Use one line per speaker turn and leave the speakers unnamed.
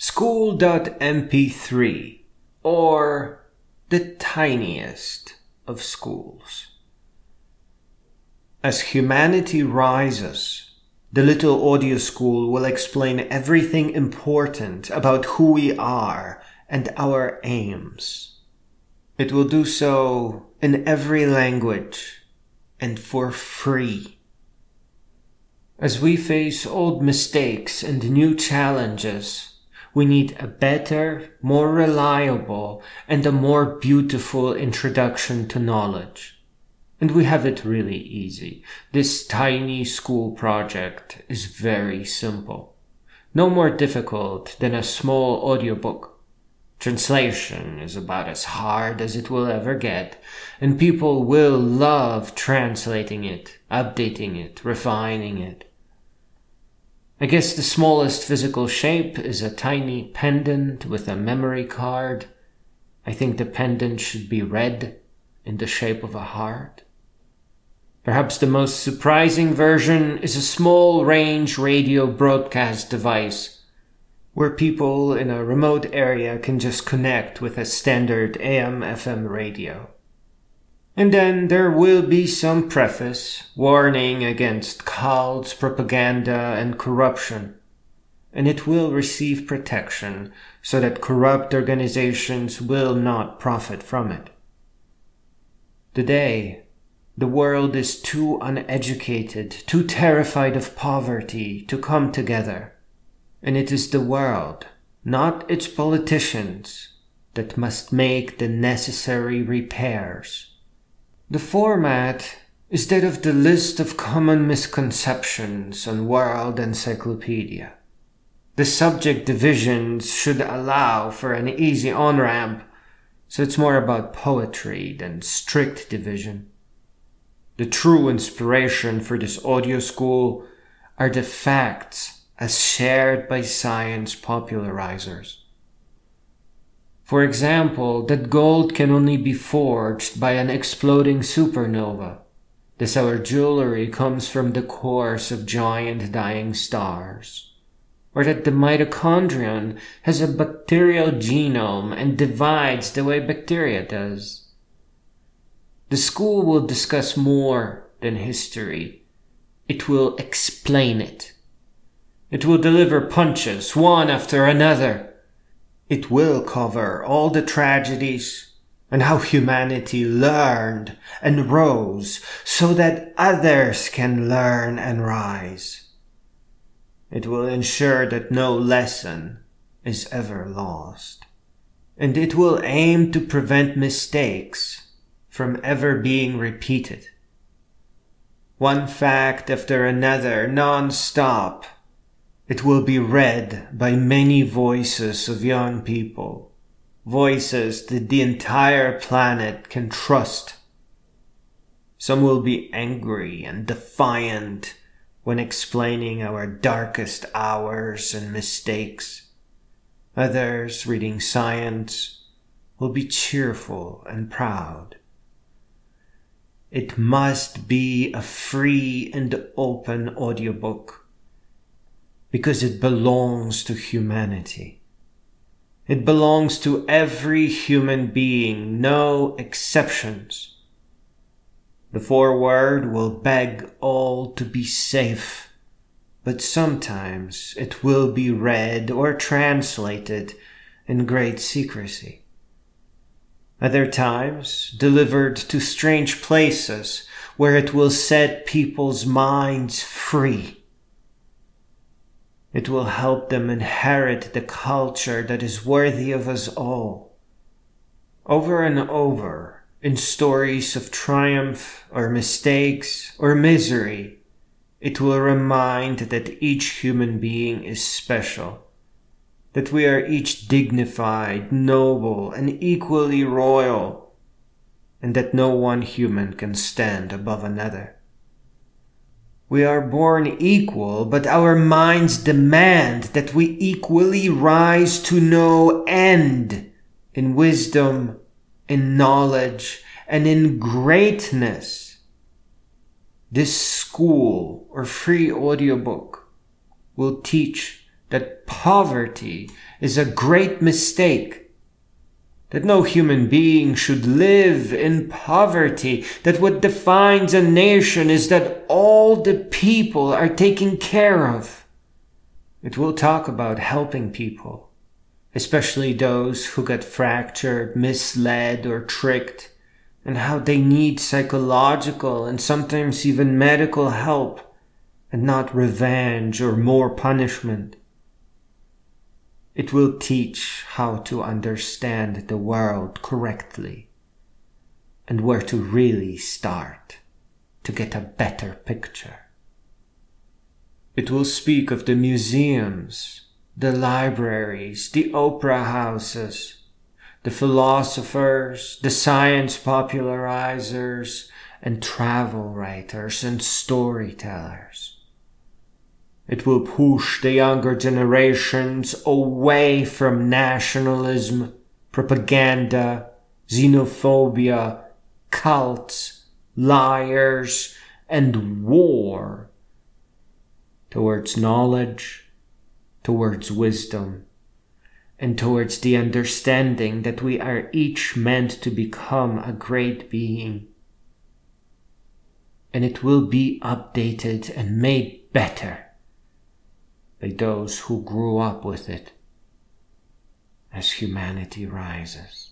School.mp3, or the tiniest of schools. As humanity rises, the little audio school will explain everything important about who we are and our aims. It will do so in every language and for free. As we face old mistakes and new challenges, we need a better, more reliable, and a more beautiful introduction to knowledge. And we have it really easy. This tiny school project is very simple. No more difficult than a small audiobook. Translation is about as hard as it will ever get, and people will love translating it, updating it, refining it. I guess the smallest physical shape is a tiny pendant with a memory card. I think the pendant should be red in the shape of a heart. Perhaps the most surprising version is a small range radio broadcast device where people in a remote area can just connect with a standard AM/FM radio. And then there will be some preface warning against cults, propaganda, and corruption. And it will receive protection so that corrupt organizations will not profit from it. Today, the world is too uneducated, too terrified of poverty to come together. And it is the world, not its politicians, that must make the necessary repairs. The format is that of the list of common misconceptions on World Encyclopedia. The subject divisions should allow for an easy on-ramp, so it's more about poetry than strict division. The true inspiration for this audio school are the facts as shared by science popularizers. For example, that gold can only be forged by an exploding supernova. This our jewelry comes from the cores of giant dying stars. Or that the mitochondrion has a bacterial genome and divides the way bacteria does. The school will discuss more than history. It will explain it. It will deliver punches, one after another. It will cover all the tragedies and how humanity learned and rose so that others can learn and rise. It will ensure that no lesson is ever lost. And it will aim to prevent mistakes from ever being repeated. One fact after another, non-stop. It will be read by many voices of young people, voices that the entire planet can trust. Some will be angry and defiant when explaining our darkest hours and mistakes. Others, reading science, will be cheerful and proud. It must be a free and open audiobook, because it belongs to humanity. It belongs to every human being, no exceptions. The foreword will beg all to be safe, but sometimes it will be read or translated in great secrecy. Other times, delivered to strange places where it will set people's minds free. It will help them inherit the culture that is worthy of us all. Over and over, in stories of triumph or mistakes or misery, it will remind that each human being is special, that we are each dignified, noble, and equally royal, and that no one human can stand above another. We are born equal, but our minds demand that we equally rise to no end in wisdom, in knowledge, and in greatness. This school or free audiobook will teach that poverty is a great mistake, that no human being should live in poverty, that what defines a nation is that all the people are taken care of. It will talk about helping people, especially those who got fractured, misled, or tricked, and how they need psychological and sometimes even medical help, and not revenge or more punishment. It will teach how to understand the world correctly and where to really start to get a better picture. It will speak of the museums, the libraries, the opera houses, the philosophers, the science popularizers, and travel writers and storytellers. It will push the younger generations away from nationalism, propaganda, xenophobia, cults, liars, and war, towards knowledge, towards wisdom, and towards the understanding that we are each meant to become a great being. And it will be updated and made better by those who grew up with it as humanity rises.